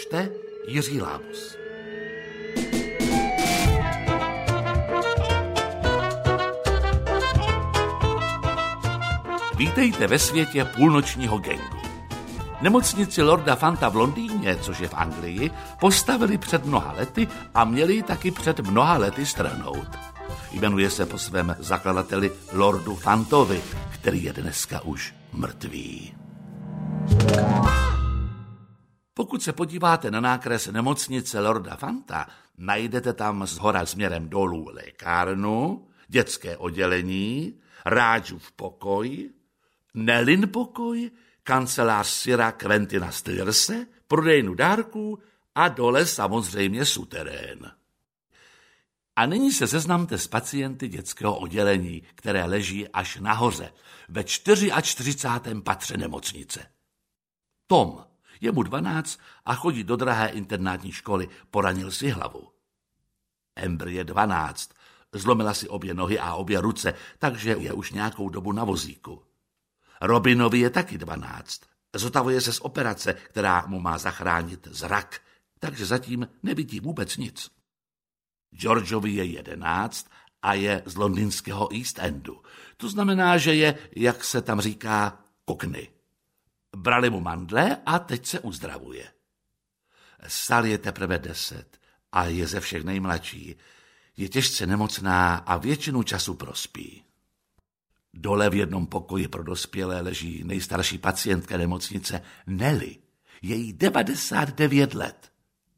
čte Jiří Lábus. Vítejte ve světě půlnočního gangu. Nemocnici Lorda Fanta v Londýně, což je v Anglii, postavili před mnoha lety a měli ji taky před mnoha lety strhnout. Jmenuje se po svém zakladateli Lordu Fantovi, který je dneska už mrtvý. Pokud se podíváte na nákres nemocnice Lorda Fanta, najdete tam zhora směrem dolů lékárnu, dětské oddělení, Rádžův pokoj, Nelin pokoj, kancelář Sira Quentina Stierse, prodejnu dárků a dole samozřejmě suterén. A nyní se seznamte s pacienty dětského oddělení, které leží až nahoře, ve 44. patře nemocnice. Tom, je mu 12 a chodí do drahé internátní školy, poranil si hlavu. Amber je 12, zlomila si obě nohy a obě ruce, takže je už nějakou dobu na vozíku. Robinovi je taky 12, zotavuje se z operace, která mu má zachránit zrak, takže zatím nevidí vůbec nic. Georgeovi je 11 a je z londýnského East Endu. To znamená, že je, jak se tam říká, kokny. Brali mu mandle a teď se uzdravuje. Sally je teprve 10 a je ze všech nejmladší. Je těžce nemocná a většinu času prospí. Dole v jednom pokoji pro dospělé leží nejstarší pacientka nemocnice Nelly. Je jí 99 let.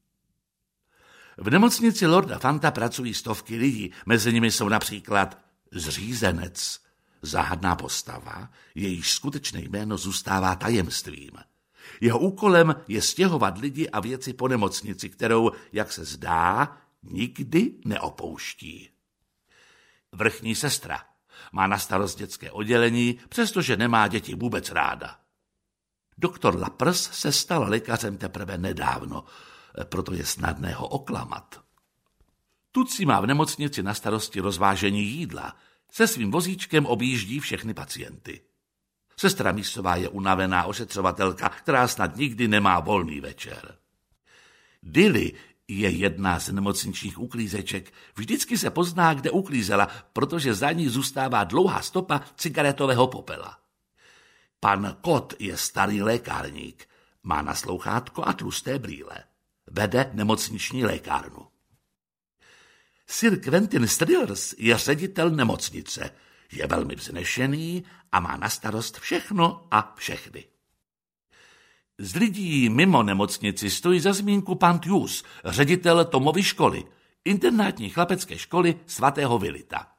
V nemocnici Lorda Fanta pracují stovky lidí, mezi nimi jsou například zřízenec, záhadná postava, jejíž skutečné jméno zůstává tajemstvím. Jeho úkolem je stěhovat lidi a věci po nemocnici, kterou, jak se zdá, nikdy neopouští. Vrchní sestra má na starost dětské oddělení, přestože nemá děti vůbec ráda. Doktor Laprs se stal lékařem teprve nedávno, proto je snadné ho oklamat. Tuci má v nemocnici na starosti rozvážení jídla. Se svým vozíčkem objíždí všechny pacienty. Sestra Mísová je unavená ošetřovatelka, která snad nikdy nemá volný večer. Dilly je jedna z nemocničních uklízeček. Vždycky se pozná, kde uklízela, protože za ní zůstává dlouhá stopa cigaretového popela. Pan Kot je starý lékárník. Má naslouchátko a tlusté brýle. Vede nemocniční lékárnu. Sir Quentin Stillers je ředitel nemocnice. Je velmi vznešený a má na starost všechno a všechny. Z lidí mimo nemocnici stojí za zmínku pan Hughes, ředitel Tomovy školy, internátní chlapecké školy svatého Vilita.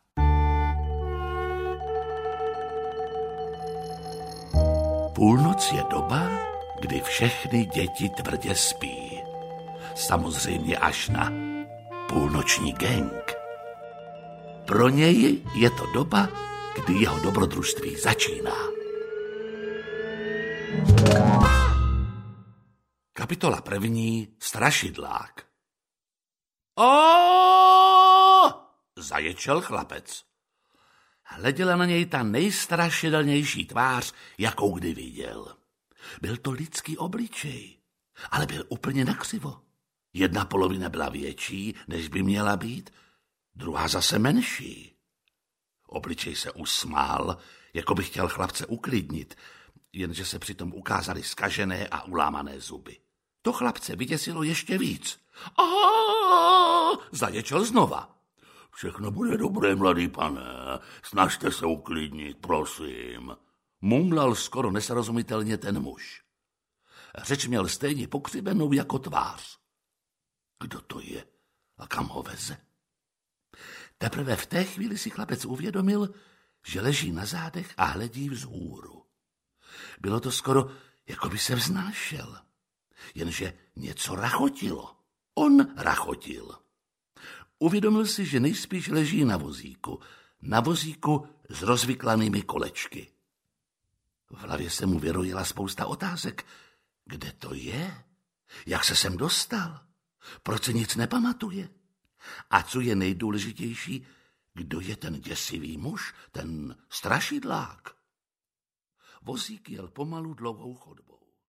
Půlnoc je doba, kdy všechny děti tvrdě spí. Samozřejmě až na půlnoční gang. Pro něj je to doba, kdy jeho dobrodružství začíná. Kapitola 1. Strašidlák. Zaječel chlapec. Hleděla na něj ta nejstrašidelnější tvář, jakou kdy viděl. Byl to lidský obličej, ale byl úplně nakřivo. Jedna polovina byla větší, než by měla být, druhá zase menší. Obličej se usmál, jako by chtěl chlapce uklidnit, jenže se přitom ukázaly zkažené a ulámané zuby. To chlapce vyděsilo ještě víc. Zaječel znova. Všechno bude dobré, mladý pane, snažte se uklidnit, prosím. Mumlal skoro nesrozumitelně ten muž. Řeč měl stejně pokřivenou jako tvář. Kdo to je a kam ho veze? Teprve v té chvíli si chlapec uvědomil, že leží na zádech a hledí vzhůru. Bylo to skoro, jako by se vznášel. Jenže něco rachotilo. On rachotil. Uvědomil si, že nejspíš leží na vozíku s rozvyklanými kolečky. V hlavě se mu vyrojila spousta otázek. Kde to je? Jak se sem dostal? Proč se nic nepamatuje? A co je nejdůležitější, kdo je ten děsivý muž, ten strašidlák? Vozík jel pomalu dlouhou chodbou.